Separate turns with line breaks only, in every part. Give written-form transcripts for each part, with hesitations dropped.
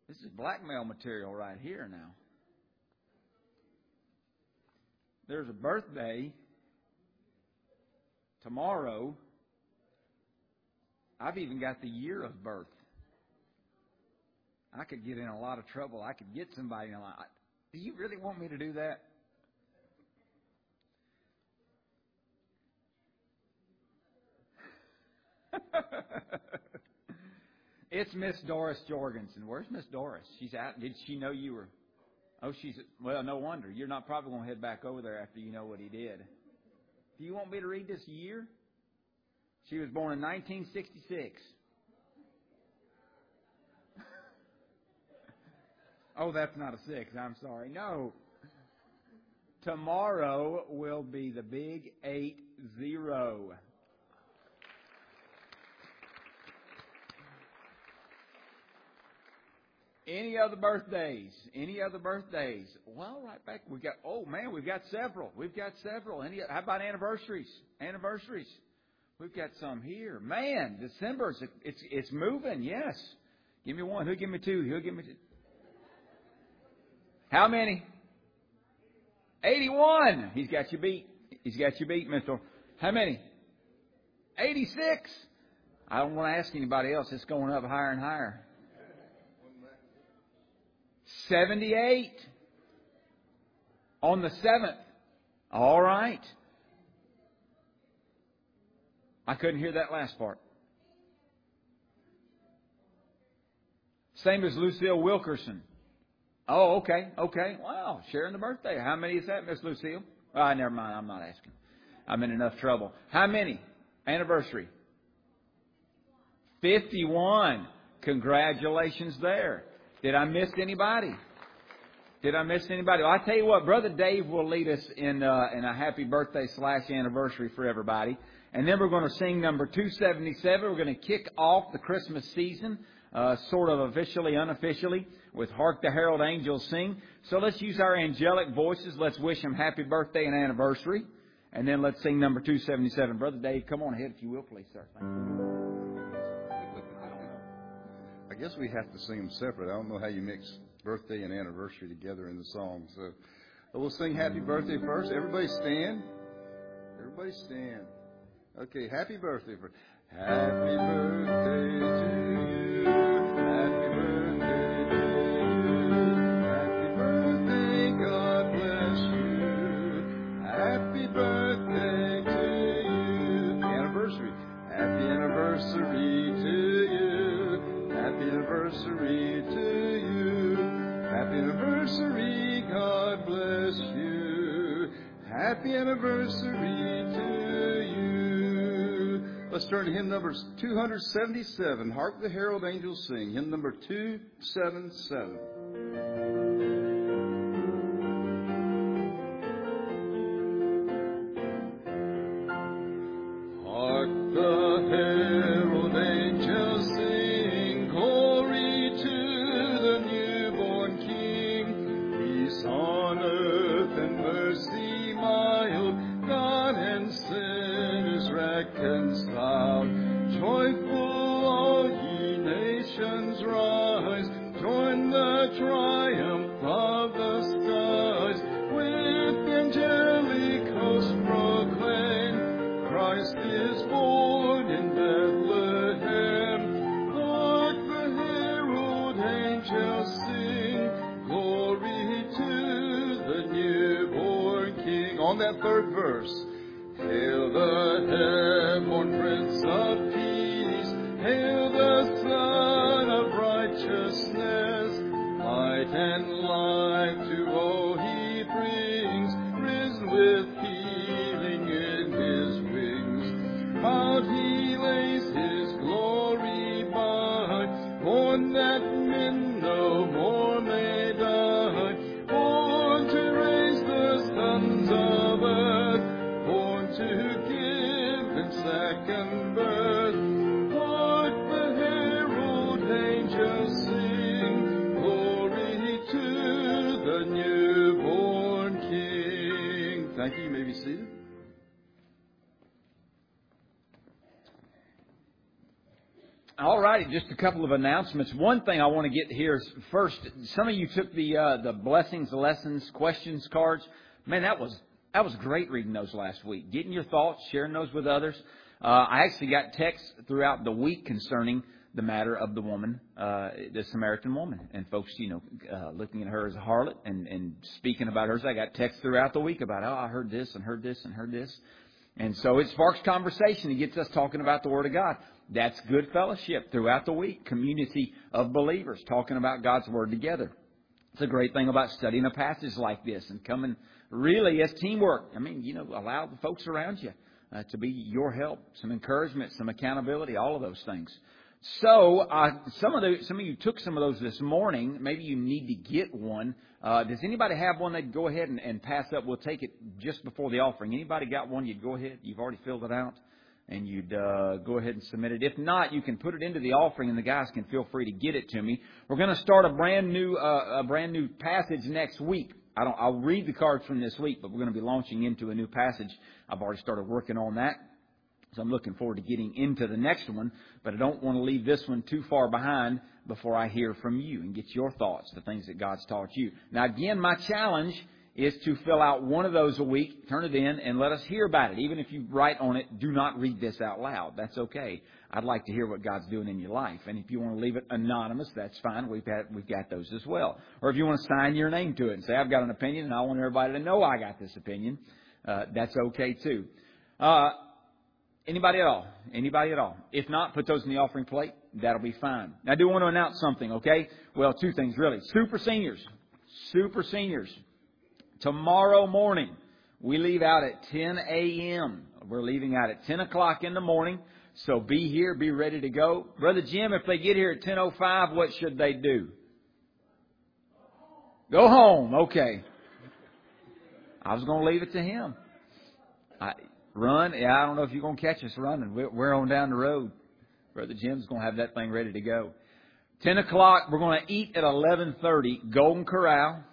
This is blackmail material right here now. There's a birthday tomorrow. I've even got the year of birth. I could get in a lot of trouble. I could get somebody in a lot. Do you really want me to do that? It's Miss Doris Jorgensen. Where's Miss Doris? She's out. Did she know you were? Oh, well, no wonder. You're not probably going to head back over there after you know what he did. Do you want me to read this year? She was born in 1966. Oh, that's not a 6. I'm sorry. No. Tomorrow will be the big 80. Any other birthdays? Any other birthdays? Well, right back. We've got several. How about anniversaries? Anniversaries. We've got some here. Man, December, it's moving, yes. Give me one. Who'll give me two? Who'll give me two? How many? 81. He's got you beat. Mr. How many? 86. I don't want to ask anybody else. It's going up higher and higher. 78 on the 7th. All right. I couldn't hear that last part. Same as Lucille Wilkerson. Oh, okay. Wow, sharing the birthday. How many is that, Miss Lucille? Never mind. I'm not asking. I'm in enough trouble. How many? Anniversary. 51. Congratulations there. Did I miss anybody? Well, I tell you what, Brother Dave will lead us in a happy birthday / anniversary for everybody. And then we're going to sing number 277. We're going to kick off the Christmas season, sort of officially, unofficially, with Hark the Herald Angels Sing. So let's use our angelic voices. Let's wish them happy birthday and anniversary. And then let's sing number 277. Brother Dave, come on ahead if you will, please, sir. Thank you.
I guess we have to sing them separate. I don't know how you mix birthday and anniversary together in the song. So we'll sing happy birthday first. Everybody stand. Okay, happy birthday. Happy birthday to you. Happy birthday to you. Happy birthday, God bless you. Happy birthday to you. Anniversary. Happy anniversary to you. Happy anniversary to you. Happy anniversary, God bless you. Happy anniversary to you. Let's turn to hymn number 277. Hark the Herald Angels Sing. Hymn number 277. On that third verse, hail the heaven-born Prince of Peace, hail the Son of Righteousness, light and life to all he brings, risen with healing in his wings. Out he lays his glory by, born that men no more may die, born to raise the sons of earth, born to give in second birth. Hark the herald angels sing, glory to the newborn King. Thank you. You may be seated.
All righty, just a couple of announcements. One thing I want to get here is first, some of you took the blessings, lessons, questions cards. Man, that was great reading those last week. Getting your thoughts, sharing those with others. I actually got texts throughout the week concerning the matter of the woman, the Samaritan woman, and folks, looking at her as a harlot and speaking about her. So I got texts throughout the week about, I heard this and heard this and heard this. And so it sparks conversation. It gets us talking about the Word of God. That's good fellowship throughout the week. Community of believers talking about God's Word together. It's a great thing about studying a passage like this and coming really as teamwork. I mean, allow the folks around you to be your help, some encouragement, some accountability, all of those things. So some of you took some of those this morning. Maybe you need to get one. Does anybody have one they'd go ahead and pass up? We'll take it just before the offering. Anybody got one? You'd go ahead. You've already filled it out. And you'd go ahead and submit it. If not, you can put it into the offering, and the guys can feel free to get it to me. We're going to start a brand new passage next week. I'll read the cards from this week, but we're going to be launching into a new passage. I've already started working on that, so I'm looking forward to getting into the next one. But I don't want to leave this one too far behind before I hear from you and get your thoughts, the things that God's taught you. Now, again, my challenge is to fill out one of those a week, turn it in, and let us hear about it. Even if you write on it, do not read this out loud. That's okay. I'd like to hear what God's doing in your life. And if you want to leave it anonymous, that's fine. We've got those as well. Or if you want to sign your name to it and say, I've got an opinion and I want everybody to know I got this opinion, that's okay too. Anybody at all? Anybody at all? If not, put those in the offering plate. That'll be fine. Now, I do want to announce something, okay? Well, two things really. Super seniors. Tomorrow morning, we leave out at 10 a.m. We're leaving out at 10 o'clock in the morning. So be here, be ready to go. Brother Jim, if they get here at 10:05, what should they do? Go home. Okay. I was going to leave it to him. Run. Yeah, I don't know if you're going to catch us running. We're on down the road. Brother Jim's going to have that thing ready to go. 10 o'clock, we're going to eat at 11:30, Golden Corral.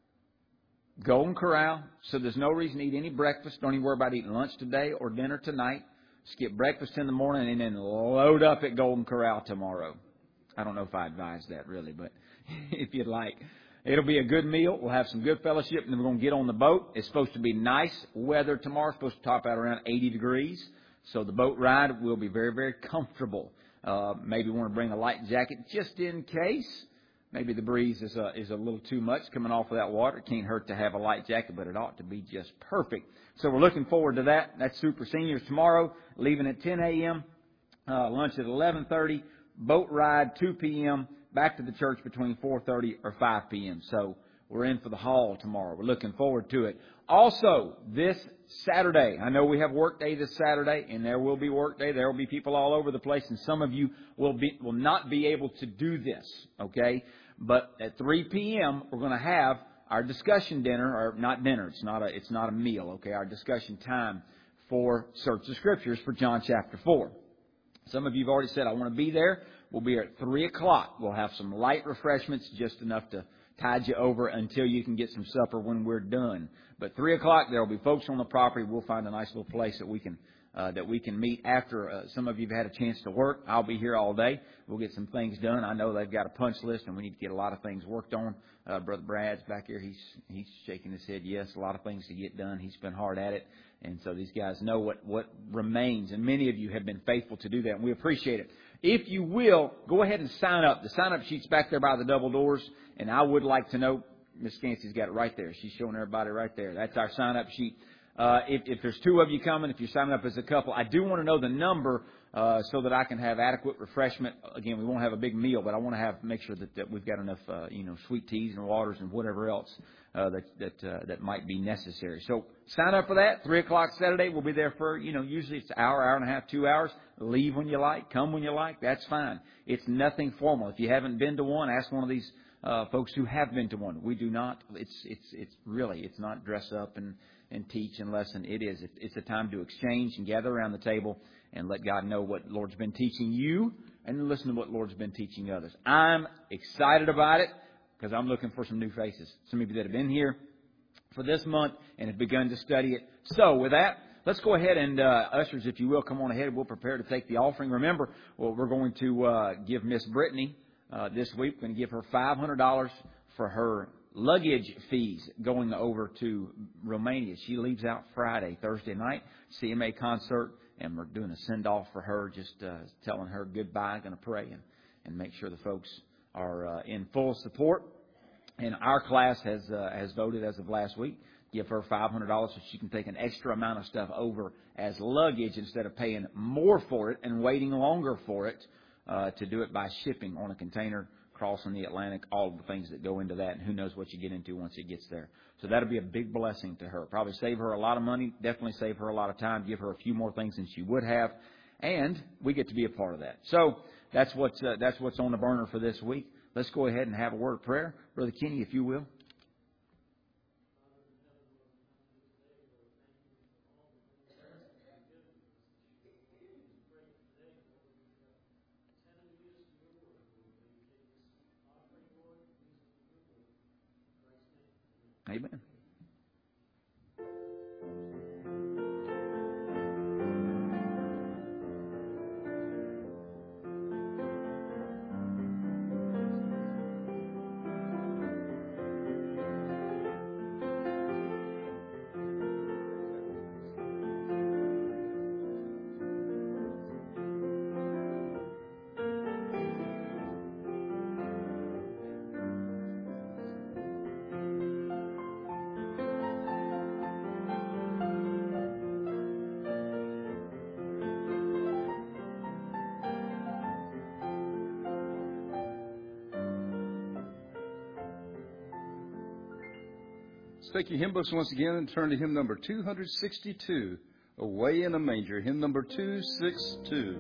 So there's no reason to eat any breakfast. Don't even worry about eating lunch today or dinner tonight. Skip breakfast in the morning and then load up at Golden Corral tomorrow. I don't know if I advise that really, but if you'd like. It'll be a good meal. We'll have some good fellowship, and then we're going to get on the boat. It's supposed to be nice weather tomorrow. It's supposed to top out around 80 degrees. So the boat ride will be very, very comfortable. Maybe want to bring a light jacket just in case. Maybe the breeze is a little too much coming off of that water. It can't hurt to have a light jacket, but it ought to be just perfect. So we're looking forward to that. That's Super Seniors tomorrow, leaving at 10 a.m., lunch at 11:30, boat ride 2 p.m., back to the church between 4:30 or 5 p.m. So we're in for the haul tomorrow. We're looking forward to it. Also, this Saturday, I know we have work day this Saturday, and there will be work day. There will be people all over the place, and some of you will not be able to do this, okay? But at 3 p.m., we're going to have our discussion dinner, or not dinner. It's not a meal, okay? Our discussion time for Search the Scriptures for John chapter 4. Some of you have already said, I want to be there. We'll be here at 3 o'clock. We'll have some light refreshments, just enough to tide you over until you can get some supper when we're done. But 3 o'clock, there will be folks on the property. We'll find a nice little place that we can meet after some of you have had a chance to work. I'll be here all day. We'll get some things done. I know they've got a punch list, and we need to get a lot of things worked on. Brother Brad's back here. He's shaking his head. Yes, a lot of things to get done. He's been hard at it. And so these guys know what remains. And many of you have been faithful to do that, and we appreciate it. If you will, go ahead and sign up. The sign-up sheet's back there by the double doors. And I would like to know, Miss Scancy's got it right there. She's showing everybody right there. That's our sign-up sheet. If there's two of you coming, if you're signing up as a couple, I do want to know the number so that I can have adequate refreshment. Again, we won't have a big meal, but I want to make sure that we've got enough, sweet teas and waters and whatever else that might be necessary. So sign up for that. 3 o'clock Saturday. We'll be there for, usually it's an hour and a half, 2 hours. Leave when you like. Come when you like. That's fine. It's nothing formal. If you haven't been to one, ask one of these folks who have been to one. We do not. It's not dress up and teach and lesson. It's a time to exchange and gather around the table and let God know what the Lord's been teaching you and listen to what the Lord's been teaching others. I'm excited about it because I'm looking for some new faces. Some of you that have been here for this month and have begun to study it. So with that, Let's go ahead and, ushers, if you will, come on ahead. We'll prepare to take the offering. Remember, well, we're going to give Miss Brittany this week. We're going to give her $500 for her luggage fees going over to Romania. She leaves out Friday, Thursday night, CMA concert, and we're doing a send-off for her, just telling her goodbye, going to pray and make sure the folks are in full support. And our class has voted as of last week. Give her $500 so she can take an extra amount of stuff over as luggage instead of paying more for it and waiting longer for it to do it by shipping on a container, crossing the Atlantic, all of the things that go into that, and who knows what you get into once it gets there. So that'll be a big blessing to her. Probably save her a lot of money, definitely save her a lot of time, give her a few more things than she would have, and we get to be a part of that. So that's what's on the burner for this week. Let's go ahead and have a word of prayer. Brother Kenny, if you will. Amen.
Take your hymn books once again and turn to hymn number 262, Away in a Manger, hymn number 262.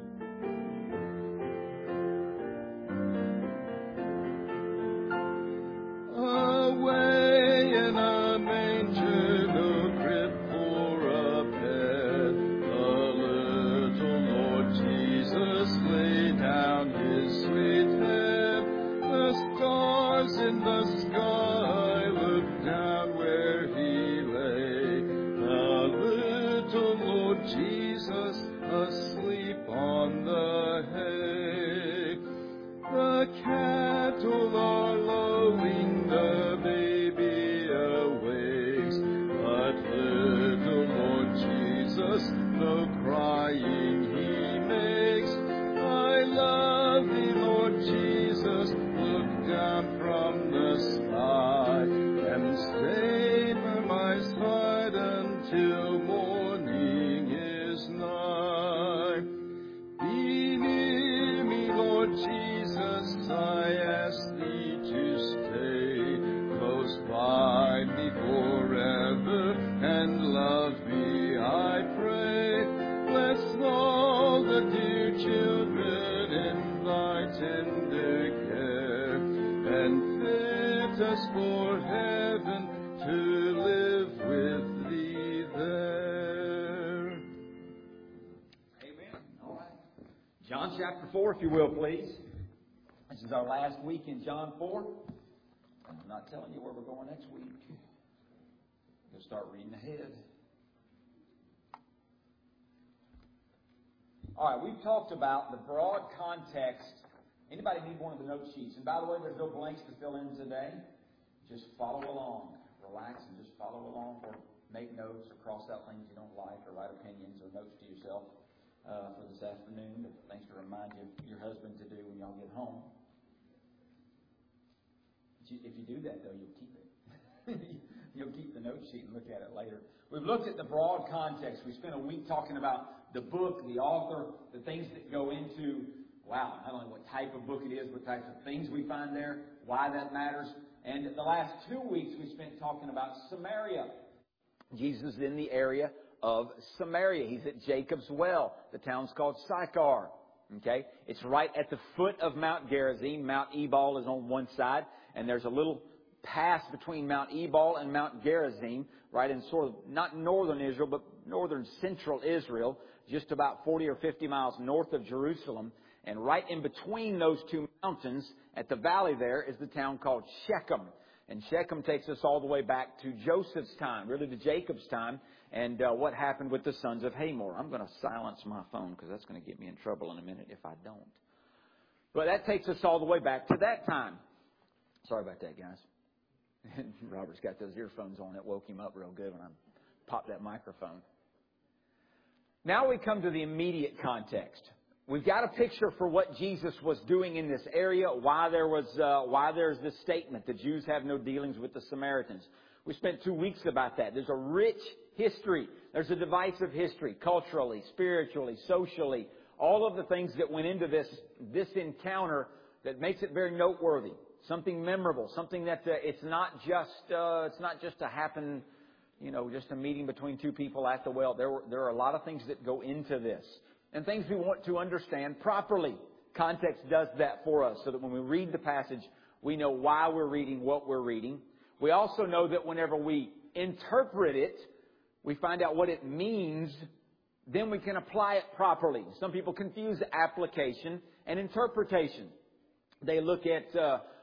Away in a manger, no crib for a bed, the little Lord Jesus laid down his sweet head. The stars in the sky looked down where he lay, the little Lord Jesus asleep on the hay. The cattle are lowing, the baby awakes, but little Lord Jesus no crying he makes. I love thee, Lord Jesus, look down from the sky and stay by my side until morning is nigh. Be near me, Lord Jesus, I ask thee to stay close by me forever and love me, I pray. Bless all the dear children in thy tender care, and fit us for heaven to live with thee there.
Amen. All right. John chapter 4, if you will, please. This is our last week in John 4. I'm not telling you where we're going next week. We'll start reading ahead. All right, we've talked about the broad context. Anybody need one of the note sheets? And by the way, there's no blanks to fill in today. Just follow along. Relax and just follow along, or make notes or cross out things you don't like, or write opinions or notes to yourself for this afternoon. Things to remind your husband to do when y'all get home. If you do that, though, you'll keep it. You'll keep the note sheet and look at it later. We've looked at the broad context. We spent a week talking about the book, the author, the things that go into, not only what type of book it is, what types of things we find there, why that matters. And the last 2 weeks we spent talking about Samaria. Jesus is in the area of Samaria. He's at Jacob's well. The town's called Sychar. Okay? It's right at the foot of Mount Gerizim. Mount Ebal is on one side, and there's a little pass between Mount Ebal and Mount Gerizim, right in sort of, not northern Israel, but northern central Israel, just about 40 or 50 miles north of Jerusalem. And right in between those two mountains, at the valley there, is the town called Shechem. And Shechem takes us all the way back to Joseph's time, really to Jacob's time, and what happened with the sons of Hamor. I'm going to silence my phone because that's going to get me in trouble in a minute if I don't. But that takes us all the way back to that time. Sorry about that, guys. Robert's got those earphones on. It woke him up real good when I popped that microphone. Now we come to the immediate context. We've got a picture for what Jesus was doing in this area, why there's this statement, the Jews have no dealings with the Samaritans. We spent 2 weeks about that. There's a rich history. There's a divisive history, culturally, spiritually, socially, all of the things that went into this encounter that makes it very noteworthy, something memorable, something that it's not just to happen, just a meeting between two people at the well. There are a lot of things that go into this. And things we want to understand properly. Context does that for us so that when we read the passage, we know why we're reading what we're reading. We also know that whenever we interpret it, we find out what it means, then we can apply it properly. Some people confuse application and interpretation. They look at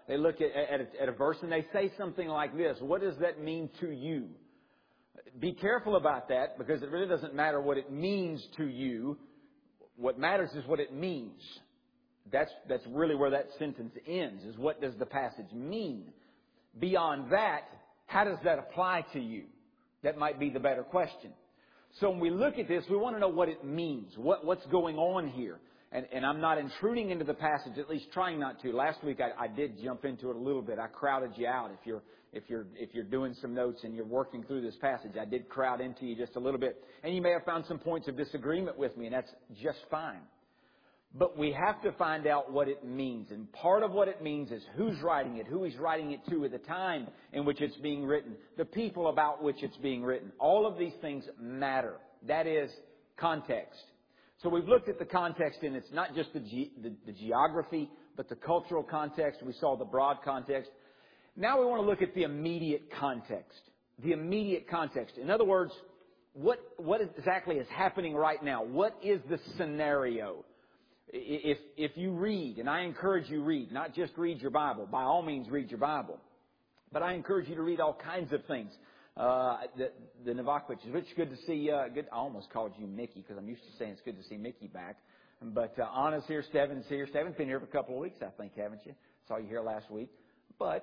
a verse and they say something like this: what does that mean to you? Be careful about that, because it really doesn't matter what it means to you. What matters is what it means. That's really where that sentence ends, is what does the passage mean? Beyond that, how does that apply to you? That might be the better question. So when we look at this, we want to know what it means, what's going on here. And I'm not intruding into the passage, at least trying not to. Last week I did jump into it a little bit. I crowded you out. If you're doing some notes and you're working through this passage, I did crowd into you just a little bit. And you may have found some points of disagreement with me, and that's just fine. But we have to find out what it means. And part of what it means is who's writing it, who he's writing it to at the time in which it's being written, the people about which it's being written. All of these things matter. That is context. So we've looked at the context, and it's not just the geography, but the cultural context. We saw the broad context. Now we want to look at the immediate context. The immediate context. In other words, what exactly is happening right now? What is the scenario? If you read, and I encourage you read, not just read your Bible. By all means, read your Bible. But I encourage you to read all kinds of things. The Navakwich, it's good to see, I almost called you Mickey because I'm used to saying it's good to see Mickey back. But Anna's here, Steven's here. Steven's been here for a couple of weeks, I think, haven't you? Saw you here last week. But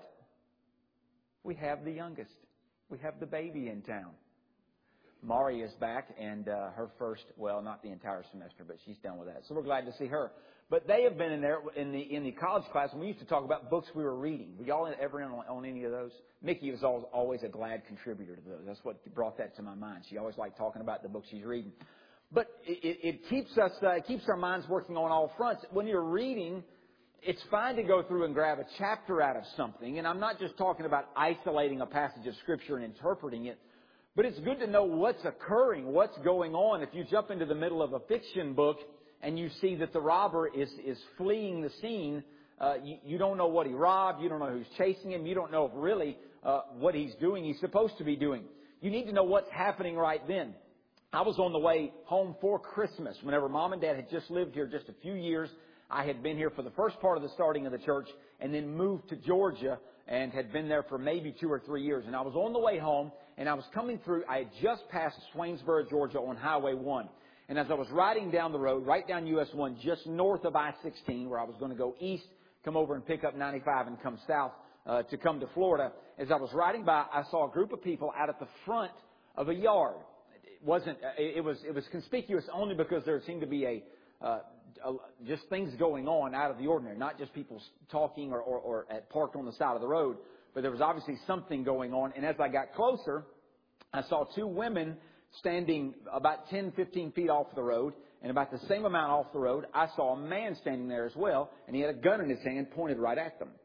we have the youngest. We have the baby in town. Mari is back, and her first, well, not the entire semester, but she's done with that. So we're glad to see her. But they have been in there in the college class, and we used to talk about books we were reading. Were y'all ever in on any of those? Mickey was always a glad contributor to those. That's what brought that to my mind. She always liked talking about the books she's reading. But it keeps us, keeps our minds working on all fronts. When you're reading, it's fine to go through and grab a chapter out of something. And I'm not just talking about isolating a passage of Scripture and interpreting it. But it's good to know what's occurring, what's going on. If you jump into the middle of a fiction book and you see that the robber is fleeing the scene, you don't know what he robbed. You don't know who's chasing him. You don't know really what he's doing. He's supposed to be doing. You need to know what's happening right then. I was on the way home for Christmas whenever Mom and Dad had just lived here just a few years. I had been here for the first part of the starting of the church and then moved to Georgia and had been there for maybe 2 or 3 years. And I was on the way home, and I was coming through. I had just passed Swainsboro, Georgia on Highway 1. And as I was riding down the road, right down US 1, just north of I-16, where I was going to go east, come over and pick up 95 and come south to come to Florida, as I was riding by, I saw a group of people out at the front of a yard. It was conspicuous only because there seemed to be just things going on out of the ordinary, not just people talking or parked on the side of the road, but there was obviously something going on. And as I got closer, I saw 2 women standing about 10, 15 feet off the road, and about the same amount off the road, I saw a man standing there as well, and he had a gun in his hand pointed right at them.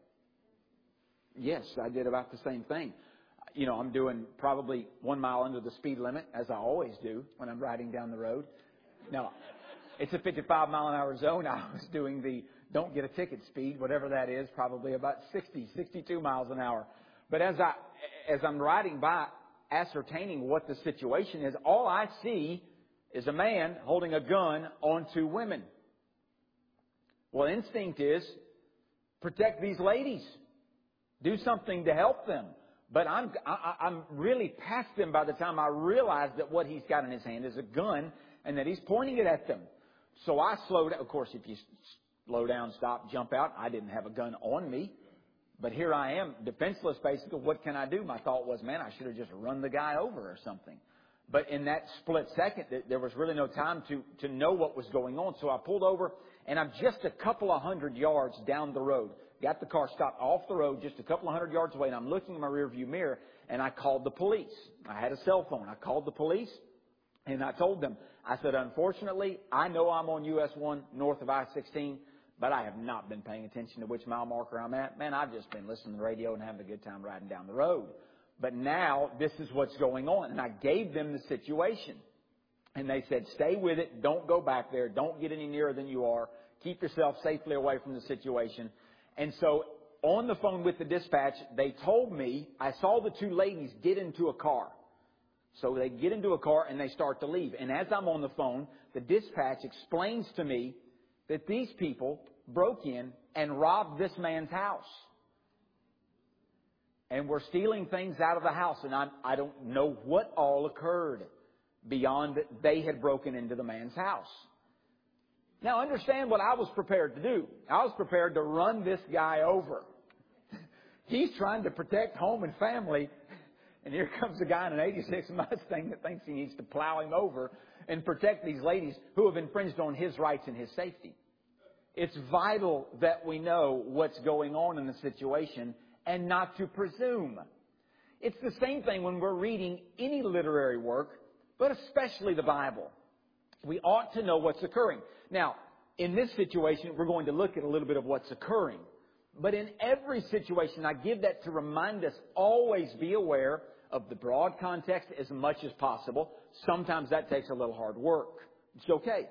Yes, I did about the same thing. You know, I'm doing probably 1 mile under the speed limit, as I always do when I'm riding down the road. Now, it's a 55-mile-an-hour zone. I was doing the don't get a ticket speed, whatever that is, probably about 60, 62 miles an hour. But as I'm riding by, ascertaining what the situation is, all I see is a man holding a gun on 2 women. Well, instinct is protect these ladies. Do something to help them. But I'm really past them by the time I realize that what he's got in his hand is a gun and that he's pointing it at them. So I slowed. Of course, if you slow down, stop, jump out, I didn't have a gun on me. But here I am, defenseless, basically. What can I do? My thought was, man, I should have just run the guy over or something. But in that split second, there was really no time to know what was going on. So I pulled over, and I'm just a couple of hundred yards down the road. Got the car stopped off the road just a couple of hundred yards away, and I'm looking in my rearview mirror, and I called the police. I had a cell phone. I called the police, and I told them, I said, unfortunately, I know I'm on US 1 north of I-16, but I have not been paying attention to which mile marker I'm at. Man, I've just been listening to the radio and having a good time riding down the road. But now this is what's going on. And I gave them the situation. And they said, stay with it. Don't go back there. Don't get any nearer than you are. Keep yourself safely away from the situation. And so on the phone with the dispatch, they told me, I saw the two ladies get into a car. So they get into a car and they start to leave. And as I'm on the phone, the dispatch explains to me that these people broke in and robbed this man's house. And were stealing things out of the house. And I don't know what all occurred beyond that they had broken into the man's house. Now understand what I was prepared to do. I was prepared to run this guy over. He's trying to protect home and family. And here comes a guy in an 86 Mustang that thinks he needs to plow him over and protect these ladies who have infringed on his rights and his safety. It's vital that we know what's going on in the situation and not to presume. It's the same thing when we're reading any literary work, but especially the Bible. We ought to know what's occurring. Now, in this situation, we're going to look at a little bit of what's occurring. But in every situation, I give that to remind us, always be aware of the broad context as much as possible. Sometimes that takes a little hard work. It's okay.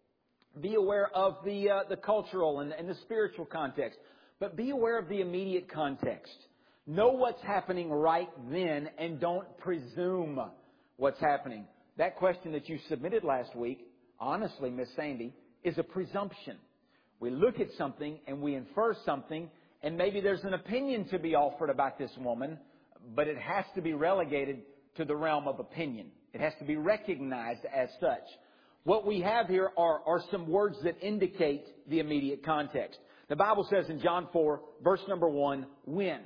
Be aware of the cultural and the spiritual context. But be aware of the immediate context. Know what's happening right then and don't presume what's happening. That question that you submitted last week, honestly, Miss Sandy, is a presumption. We look at something and we infer something, and maybe there's an opinion to be offered about this woman, but it has to be relegated to the realm of opinion. It has to be recognized as such. What we have here are some words that indicate the immediate context. The Bible says in John 4, verse number 1, when.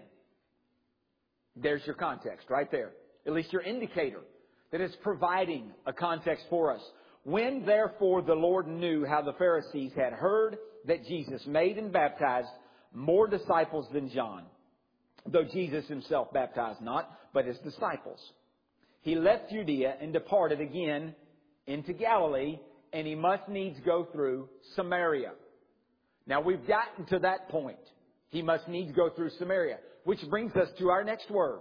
There's your context right there. At least your indicator that it's providing a context for us. When, therefore, the Lord knew how the Pharisees had heard that Jesus made and baptized more disciples than John, though Jesus himself baptized not, but his disciples, he left Judea and departed again into Galilee, and he must needs go through Samaria. Now we've gotten to that point. He must needs go through Samaria, which brings us to our next word.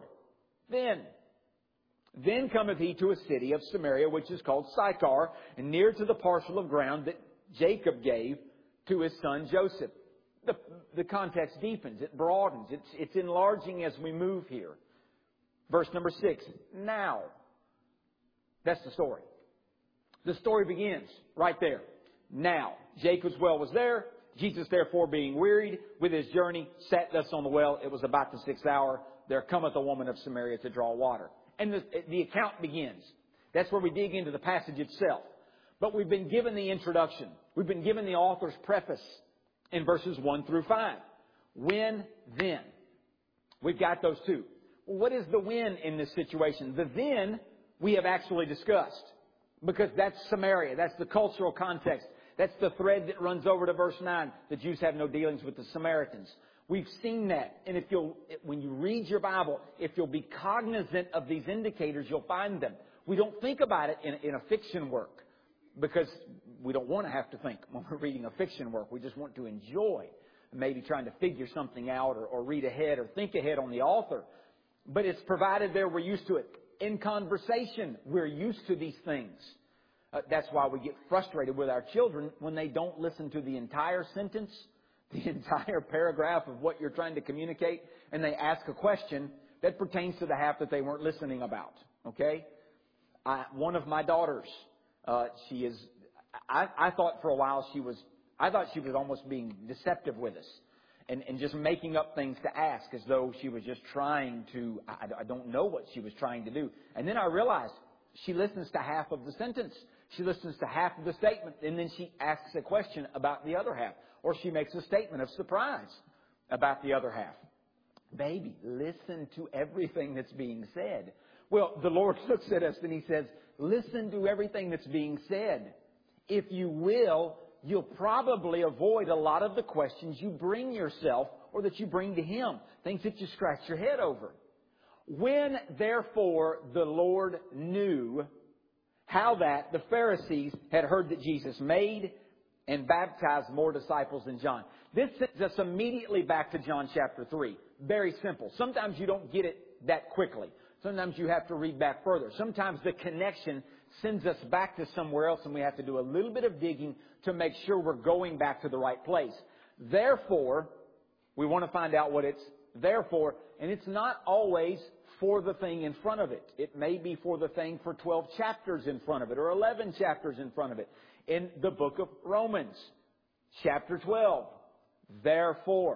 Then cometh he to a city of Samaria, which is called Sychar, and near to the parcel of ground that Jacob gave to his son Joseph. The context deepens. It broadens. It's enlarging as we move here. Verse number 6. Now. That's the story. The story begins right there. Now. Jacob's well was there. Jesus, therefore, being wearied with his journey, sat thus on the well. It was about the 6th hour. There cometh a woman of Samaria to draw water. And the account begins. That's where we dig into the passage itself. But we've been given the introduction. We've been given the author's preface in verses 1 through 5. When, then. We've got those two. Well, what is the when in this situation? The then we have actually discussed. Because that's Samaria. That's the cultural context. That's the thread that runs over to verse 9. The Jews have no dealings with the Samaritans. We've seen that. And when you read your Bible, if you'll be cognizant of these indicators, you'll find them. We don't think about it in a fiction work because we don't want to have to think when we're reading a fiction work. We just want to enjoy maybe trying to figure something out or read ahead or think ahead on the author. But it's provided there. We're used to it. In conversation, we're used to these things. That's why we get frustrated with our children when they don't listen to the entire sentence, the entire paragraph of what you're trying to communicate, and they ask a question that pertains to the half that they weren't listening about. Okay? One of my daughters, I thought for a while I thought she was almost being deceptive with us.
and just making up things to ask as though she was just trying to, I don't know what she was trying to do. And then I realized she listens to half of the sentence. She listens to half of the statement, and then she asks a question about the other half. Or she makes a statement of surprise about the other half. Baby, listen to everything that's being said. Well, the Lord looks at us and He says, listen to everything that's being said. If you will, you'll probably avoid a lot of the questions you bring yourself or that you bring to Him. Things that you scratch your head over. When, therefore, the Lord knew how that the Pharisees had heard that Jesus made and baptized more disciples than John. This sends us immediately back to John chapter 3. Very simple. Sometimes you don't get it that quickly. Sometimes you have to read back further. Sometimes the connection sends us back to somewhere else and we have to do a little bit of digging to make sure we're going back to the right place. Therefore, we want to find out what it's there for. And it's not always for the thing in front of it. It may be for the thing for 12 chapters in front of it or 11 chapters in front of it. In the book of Romans, chapter 12, therefore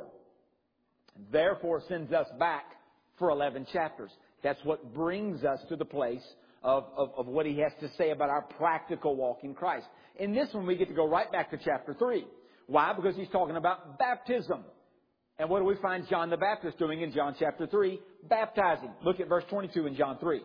sends us back for 11 chapters. That's what brings us to the place of what he has to say about our practical walk in Christ. In this one, we get to go right back to chapter 3. Why? Because he's talking about baptism. And what do we find John the Baptist doing in John chapter 3? Baptizing. Look at verse 22 in John 3.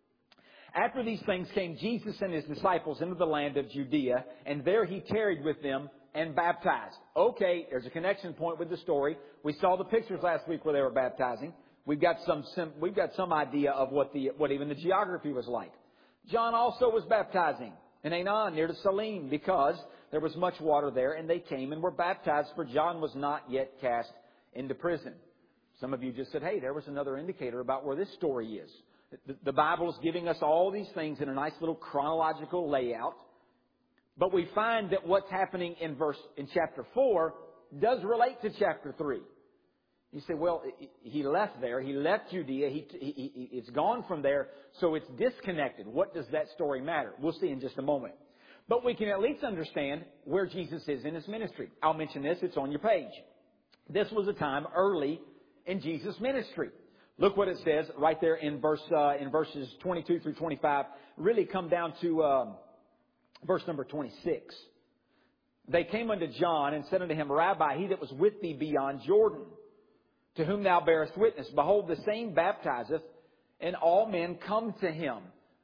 After these things came Jesus and his disciples into the land of Judea, and there he tarried with them and baptized. Okay, there's a connection point with the story. We saw the pictures last week where they were baptizing. We've got some idea of what even the geography was like. John also was baptizing in Aenon near to Salim because there was much water there, and they came and were baptized, for John was not yet cast into prison. Some of you just said, hey, there was another indicator about where this story is. The Bible is giving us all these things in a nice little chronological layout. But we find that what's happening in chapter 4 does relate to chapter 3. You say, well, he left there. He left Judea. It's gone from there. So it's disconnected. What does that story matter? We'll see in just a moment. But we can at least understand where Jesus is in his ministry. I'll mention this. It's on your page. This was a time early in Jesus' ministry. Look what it says right there in verses 22 through 25. Really come down to verse number 26. They came unto John and said unto him, Rabbi, he that was with thee beyond Jordan, to whom thou bearest witness, behold, the same baptizeth, and all men come to him.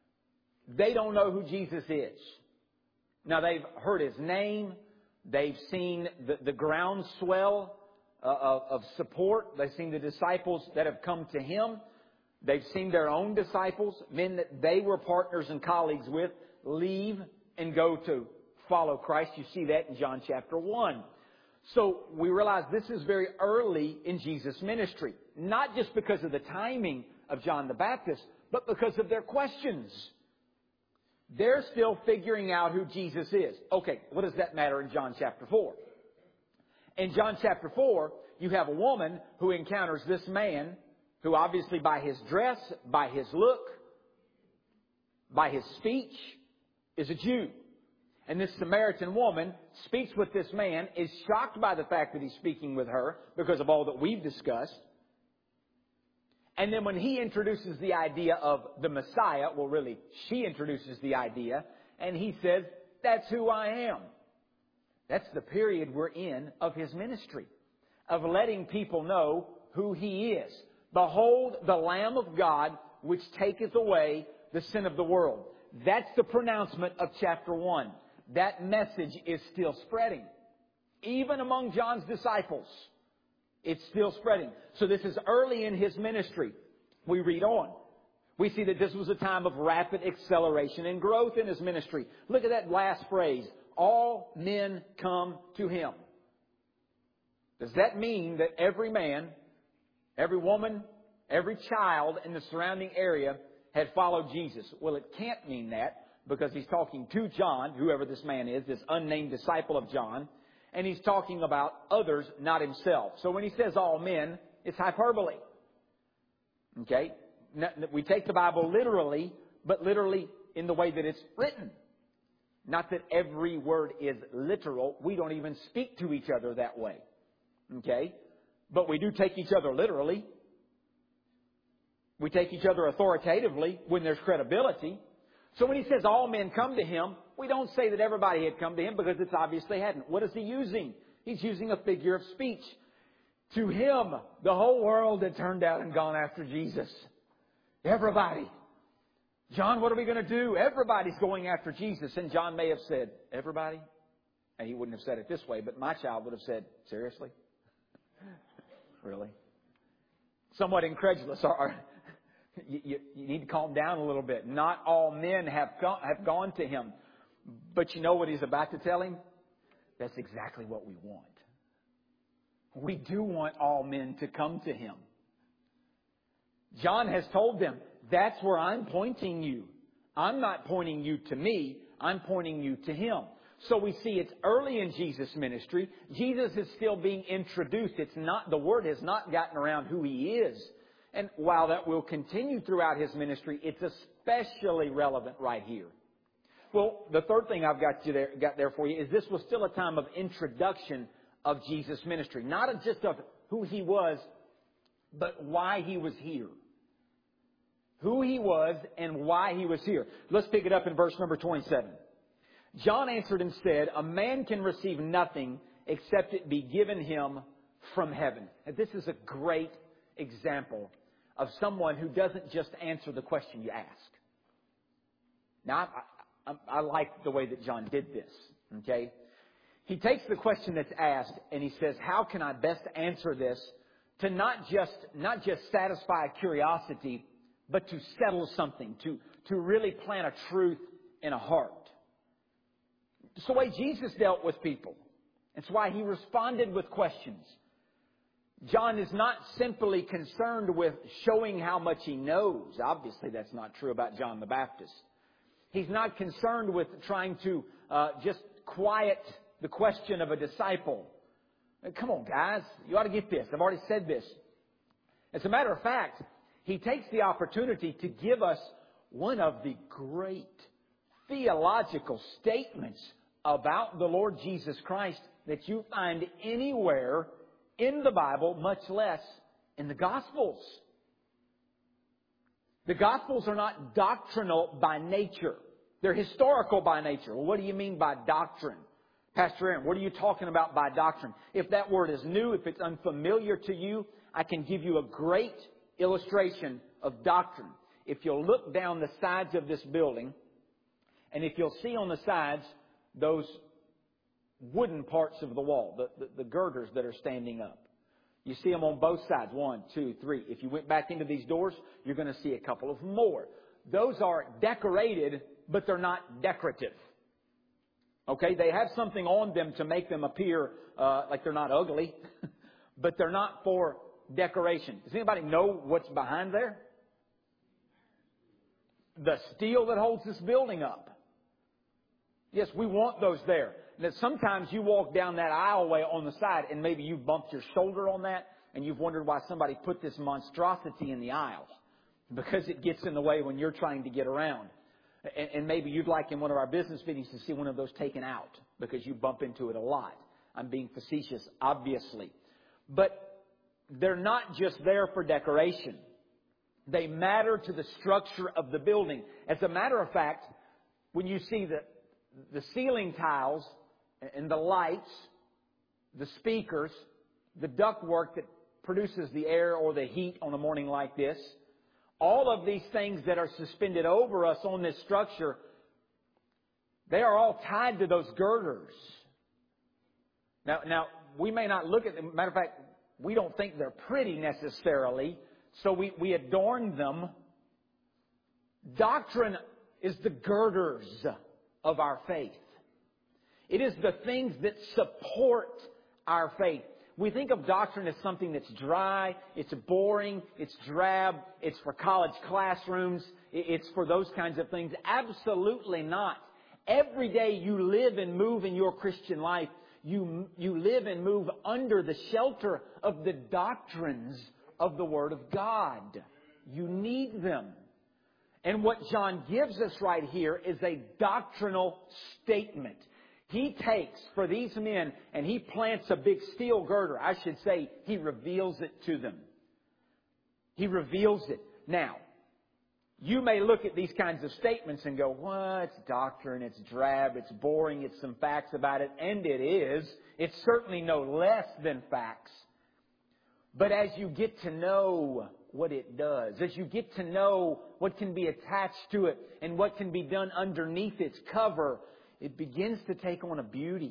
They don't know who Jesus is. Now, they've heard his name. They've seen the groundswell of support. They've seen the disciples that have come to him. They've seen their own disciples, men that they were partners and colleagues with, leave and go to follow Christ. You see that in John chapter 1. So we realize this is very early in Jesus' ministry. Not just because of the timing of John the Baptist, but because of their questions. They're still figuring out who Jesus is. Okay, what does that matter in John chapter 4? In John chapter 4, you have a woman who encounters this man who obviously by his dress, by his look, by his speech, is a Jew. And this Samaritan woman speaks with this man, is shocked by the fact that he's speaking with her because of all that we've discussed. And then when he introduces the idea of the Messiah, well, really, she introduces the idea, and he says, that's who I am. That's the period we're in of his ministry, of letting people know who he is. Behold, the Lamb of God, which taketh away the sin of the world. That's the pronouncement of chapter 1. That message is still spreading. Even among John's disciples, it's still spreading. So this is early in his ministry. We read on. We see that this was a time of rapid acceleration and growth in his ministry. Look at that last phrase. All men come to him. Does that mean that every man, every woman, every child in the surrounding area had followed Jesus? Well, it can't mean that because he's talking to John, whoever this man is, this unnamed disciple of John, and he's talking about others, not himself. So when he says all men, it's hyperbole. Okay? We take the Bible literally, but literally in the way that it's written. Not that every word is literal. We don't even speak to each other that way. Okay? But we do take each other literally. We take each other authoritatively when there's credibility. So when he says all men come to him, we don't say that everybody had come to him because it's obvious they hadn't. What is he using? He's using a figure of speech. To him, the whole world had turned out and gone after Jesus. Everybody. John, what are we going to do? Everybody's going after Jesus. And John may have said, everybody? And he wouldn't have said it this way, but my child would have said, seriously? Really? Somewhat incredulous. You need to calm down a little bit. Not all men have gone to him. But you know what he's about to tell him? That's exactly what we want. We do want all men to come to him. John has told them, that's where I'm pointing you. I'm not pointing you to me. I'm pointing you to him. So we see it's early in Jesus' ministry. Jesus is still being introduced. The word has not gotten around who he is. And while that will continue throughout his ministry, it's especially relevant right here. Well, the third thing I've got there for you is this was still a time of introduction of Jesus' ministry. Not just of who he was, but why he was here. Who he was and why he was here. Let's pick it up in verse number 27. John answered and said, a man can receive nothing except it be given him from heaven. And this is a great example of someone who doesn't just answer the question you ask. Now, I like the way that John did this. Okay? He takes the question that's asked and he says, how can I best answer this to not just satisfy a curiosity, but to settle something, to really plant a truth in a heart. It's the way Jesus dealt with people. It's why he responded with questions. John is not simply concerned with showing how much he knows. Obviously, that's not true about John the Baptist. He's not concerned with trying to just quiet the question of a disciple. Come on, guys. You ought to get this. I've already said this. As a matter of fact, he takes the opportunity to give us one of the great theological statements about the Lord Jesus Christ that you find anywhere in the Bible, much less in the Gospels. The Gospels are not doctrinal by nature. They're historical by nature. Well, what do you mean by doctrine? Pastor Aaron, what are you talking about by doctrine? If that word is new, if it's unfamiliar to you, I can give you a great illustration of doctrine. If you'll look down the sides of this building, and if you'll see on the sides those wooden parts of the wall, the girders that are standing up. You see them on both sides. 1, 2, 3. If you went back into these doors, you're going to see a couple of more. Those are decorated, but they're not decorative. Okay? They have something on them to make them appear like they're not ugly, but they're not for decoration. Does anybody know what's behind there? The steel that holds this building up. Yes, we want those there. That sometimes you walk down that aisleway on the side and maybe you've bumped your shoulder on that and you've wondered why somebody put this monstrosity in the aisle. Because it gets in the way when you're trying to get around. And maybe you'd like in one of our business meetings to see one of those taken out because you bump into it a lot. I'm being facetious, obviously. But they're not just there for decoration. They matter to the structure of the building. As a matter of fact, when you see the ceiling tiles and the lights, the speakers, the ductwork that produces the air or the heat on a morning like this, all of these things that are suspended over us on this structure, they are all tied to those girders. Now we may not look at them. Matter of fact, we don't think they're pretty necessarily, so we adorn them. Doctrine is the girders of our faith. It is the things that support our faith. We think of doctrine as something that's dry, it's boring, it's drab, it's for college classrooms, it's for those kinds of things. Absolutely not. Every day you live and move in your Christian life, you live and move under the shelter of the doctrines of the Word of God. You need them. And what John gives us right here is a doctrinal statement. He takes for these men and He plants a big steel girder. I should say, He reveals it to them. He reveals it. Now, you may look at these kinds of statements and go, well, it's doctrine, it's drab, it's boring, it's some facts about it. And it is. It's certainly no less than facts. But as you get to know what it does, as you get to know what can be attached to it and what can be done underneath its cover, it begins to take on a beauty.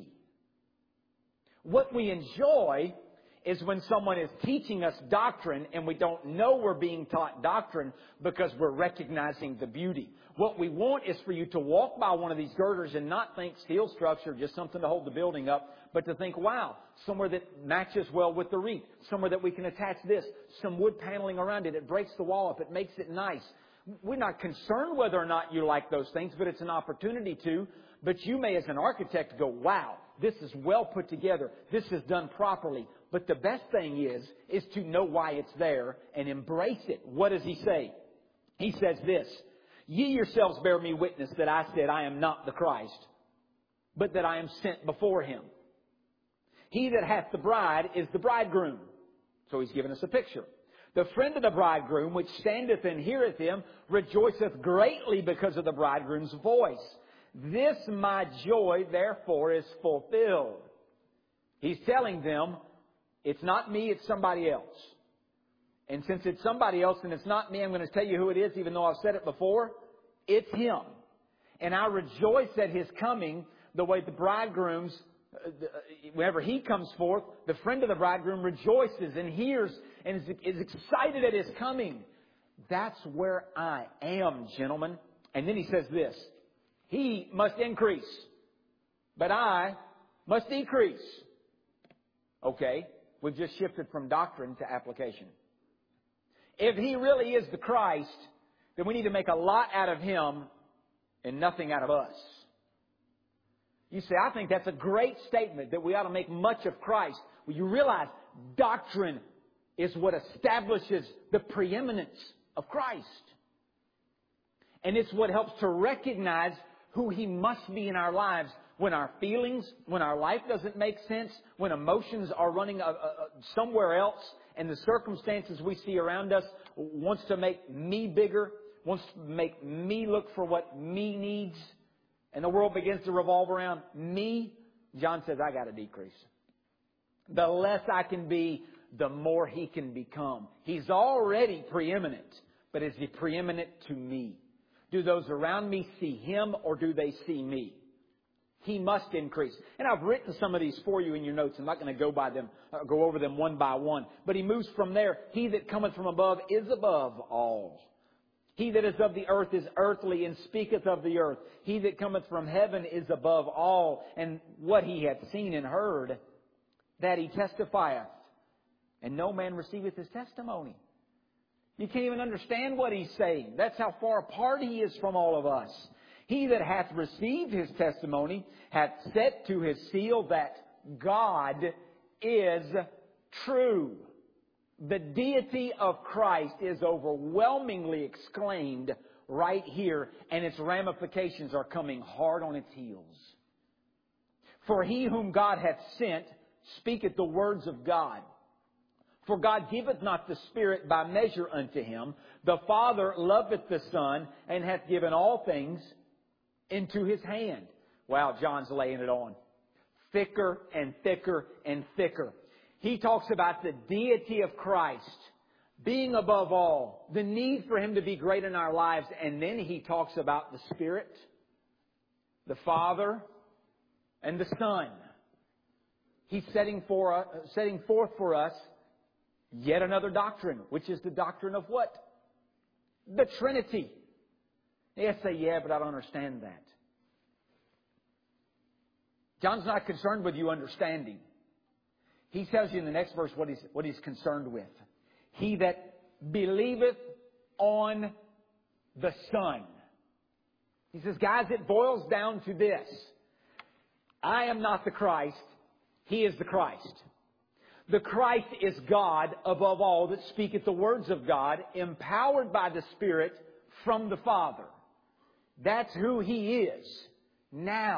What we enjoy is when someone is teaching us doctrine and we don't know we're being taught doctrine because we're recognizing the beauty. What we want is for you to walk by one of these girders and not think steel structure, just something to hold the building up, but to think, wow, somewhere that matches well with the wreath, somewhere that we can attach this, some wood paneling around it. It breaks the wall up. It makes it nice. We're not concerned whether or not you like those things, but it's an opportunity to. But you may, as an architect, go, wow, this is well put together. This is done properly. But the best thing is to know why it's there and embrace it. What does He say? He says this, ye yourselves bear me witness that I said I am not the Christ, but that I am sent before Him. He that hath the bride is the bridegroom. So He's given us a picture. The friend of the bridegroom, which standeth and heareth Him, rejoiceth greatly because of the bridegroom's voice. This my joy, therefore, is fulfilled. He's telling them, it's not me, it's somebody else. And since it's somebody else and it's not me, I'm going to tell you who it is, even though I've said it before. It's Him. And I rejoice at His coming the way the bridegrooms, whenever He comes forth, the friend of the bridegroom rejoices and hears and is excited at His coming. That's where I am, gentlemen. And then He says this, He must increase, but I must decrease. Okay, we've just shifted from doctrine to application. If He really is the Christ, then we need to make a lot out of Him and nothing out of us. You say, I think that's a great statement that we ought to make much of Christ. Well, you realize doctrine is what establishes the preeminence of Christ. And it's what helps to recognize who He must be in our lives when our feelings, when our life doesn't make sense, when emotions are running somewhere else, and the circumstances we see around us wants to make me bigger, wants to make me look for what me needs, and the world begins to revolve around me. John says, I got to decrease. The less I can be, the more He can become. He's already preeminent, but is He preeminent to me? Do those around me see Him, or do they see me? He must increase. And I've written some of these for you in your notes. I'm not going to go over them one by one. But He moves from there. He that cometh from above is above all. He that is of the earth is earthly, and speaketh of the earth. He that cometh from heaven is above all. And what He hath seen and heard, that He testifieth. And no man receiveth His testimony. You can't even understand what He's saying. That's how far apart He is from all of us. He that hath received His testimony hath set to his seal that God is true. The deity of Christ is overwhelmingly exclaimed right here, and its ramifications are coming hard on its heels. For He whom God hath sent speaketh the words of God. For God giveth not the Spirit by measure unto Him. The Father loveth the Son, and hath given all things into His hand. Wow, John's laying it on. Thicker and thicker and thicker. He talks about the deity of Christ being above all, the need for Him to be great in our lives, and then He talks about the Spirit, the Father, and the Son. He's setting forth for us yet another doctrine, which is the doctrine of what? The Trinity. They say, yeah, but I don't understand that. John's not concerned with you understanding. He tells you in the next verse what he's concerned with. He that believeth on the Son. He says, guys, it boils down to this. I am not the Christ. He is the Christ. The Christ is God above all, that speaketh the words of God, empowered by the Spirit from the Father. That's who He is. Now,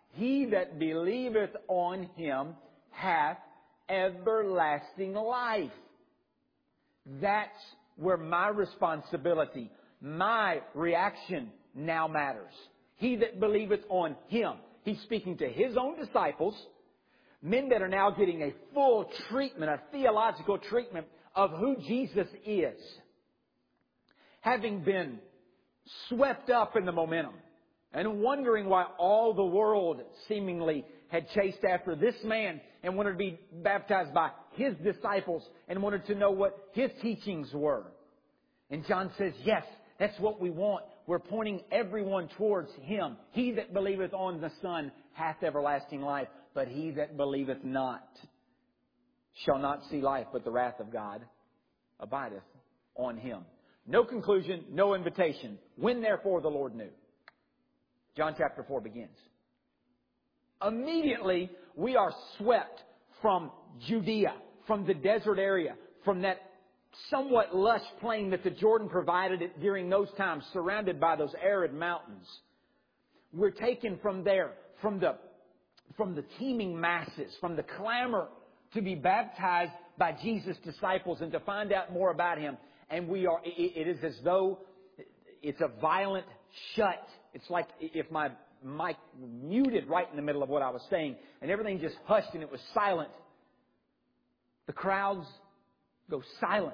He that believeth on Him hath everlasting life. That's where my responsibility, my reaction now matters. He that believeth on Him. He's speaking to His own disciples, men that are now getting a full treatment, a theological treatment of who Jesus is. Having been swept up in the momentum and wondering why all the world seemingly had chased after this man and wanted to be baptized by His disciples and wanted to know what His teachings were. And John says, yes, that's what we want. We're pointing everyone towards Him. He that believeth on the Son hath everlasting life, but he that believeth not shall not see life, but the wrath of God abideth on him. No conclusion, no invitation. When therefore the Lord knew. John chapter 4 begins. Immediately we are swept from Judea, from the desert area, from that somewhat lush plain that the Jordan provided it during those times, surrounded by those arid mountains. We're taken from there, from the teeming masses, from the clamor to be baptized by Jesus' disciples and to find out more about Him. And it is as though it's a violent shut. It's like if my mic muted right in the middle of what I was saying and everything just hushed and it was silent. The crowds go silent.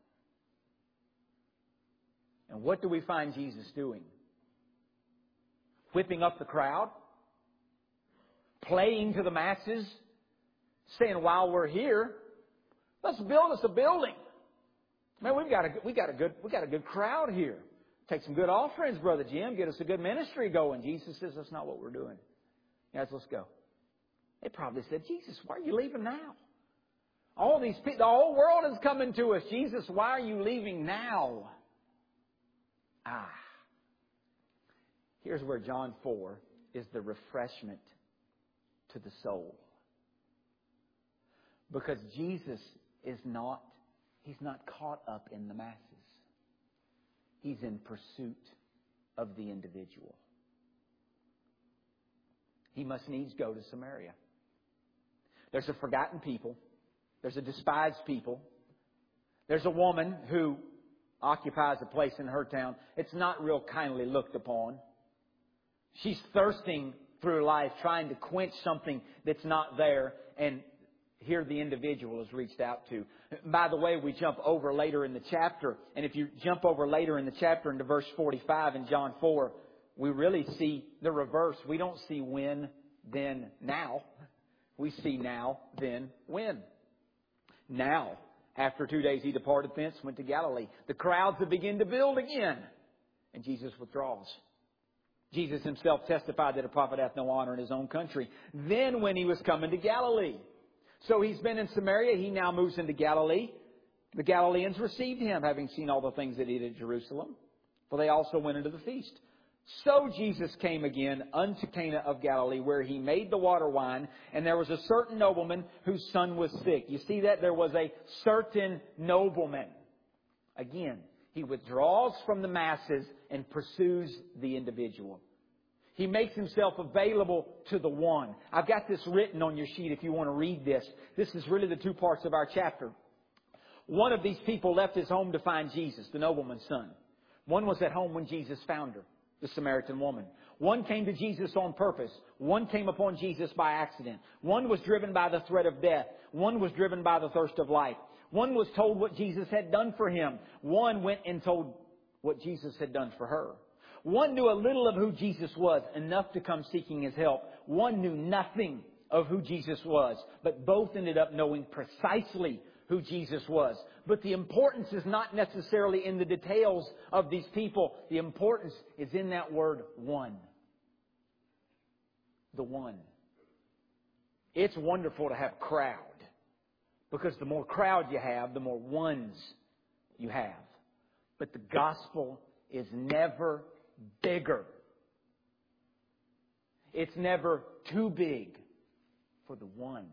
And what do we find Jesus doing? Whipping up the crowd? Playing to the masses? Saying, while we're here, let's build us a building. Man, we got a good crowd here. Take some good offerings, Brother Jim. Get us a good ministry going. Jesus says, that's not what we're doing. Yes, let's go. They probably said, Jesus, why are you leaving now? All these people, the whole world is coming to us. Jesus, why are you leaving now? Here's where John 4 is the refreshment to the soul. Because Jesus is not caught up in the masses. He's in pursuit of the individual. He must needs go to Samaria. There's a forgotten people. There's a despised people. There's a woman who occupies a place in her town. It's not real kindly looked upon. She's thirsting through life, trying to quench something that's not there. And here the individual is reached out to. By the way, we jump over later in the chapter. And if you jump over later in the chapter into verse 45 in John 4, we really see the reverse. We don't see when, then, now. We see now, then, when. Now, after 2 days he departed thence, went to Galilee. The crowds have begun to build again. And Jesus withdraws. Jesus Himself testified that a prophet hath no honor in his own country. Then when He was coming to Galilee. So He's been in Samaria. He now moves into Galilee. The Galileans received Him, having seen all the things that He did at Jerusalem. For they also went into the feast. So Jesus came again unto Cana of Galilee, where He made the water wine. And there was a certain nobleman whose son was sick. You see that? There was a certain nobleman. Again, He withdraws from the masses and pursues the individual. He makes Himself available to the one. I've got this written on your sheet if you want to read this. This is really the two parts of our chapter. One of these people left his home to find Jesus, the nobleman's son. One was at home when Jesus found her, the Samaritan woman. One came to Jesus on purpose. One came upon Jesus by accident. One was driven by the threat of death. One was driven by the thirst of life. One was told what Jesus had done for him. One went and told what Jesus had done for her. One knew a little of who Jesus was, enough to come seeking His help. One knew nothing of who Jesus was, but both ended up knowing precisely who Jesus was. But the importance is not necessarily in the details of these people. The importance is in that word, one. The one. It's wonderful to have crowd, because the more crowd you have, the more ones you have. But the gospel is never bigger. It's never too big for the one.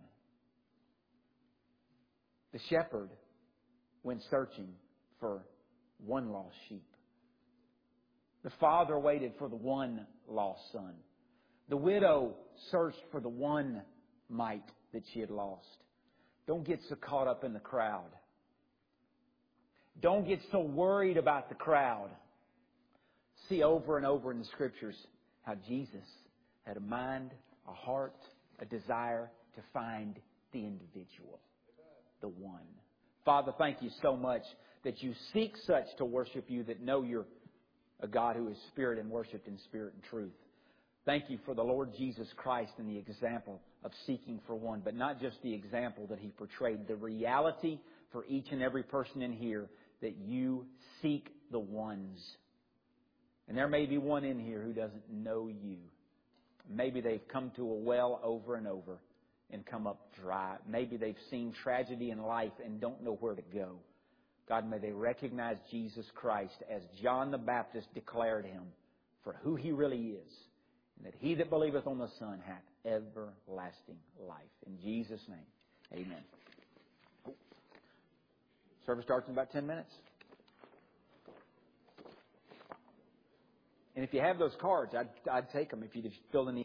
The shepherd went searching for one lost sheep. The father waited for the one lost son. The widow searched for the one mite that she had lost. Don't get so caught up in the crowd. Don't get so worried about the crowd. See over and over in the Scriptures how Jesus had a mind, a heart, a desire to find the individual, the one. Father, thank you so much that you seek such to worship you that know you're a God who is Spirit and worshipped in spirit and truth. Thank you for the Lord Jesus Christ and the example of seeking for one, but not just the example that He portrayed, the reality for each and every person in here that you seek the ones. And there may be one in here who doesn't know you. Maybe they've come to a well over and over and come up dry. Maybe they've seen tragedy in life and don't know where to go. God, may they recognize Jesus Christ as John the Baptist declared Him for who He really is, and that he that believeth on the Son hath everlasting life. In Jesus' name, amen. Service starts in about 10 minutes. And if you have those cards, I'd take them if you just fill in the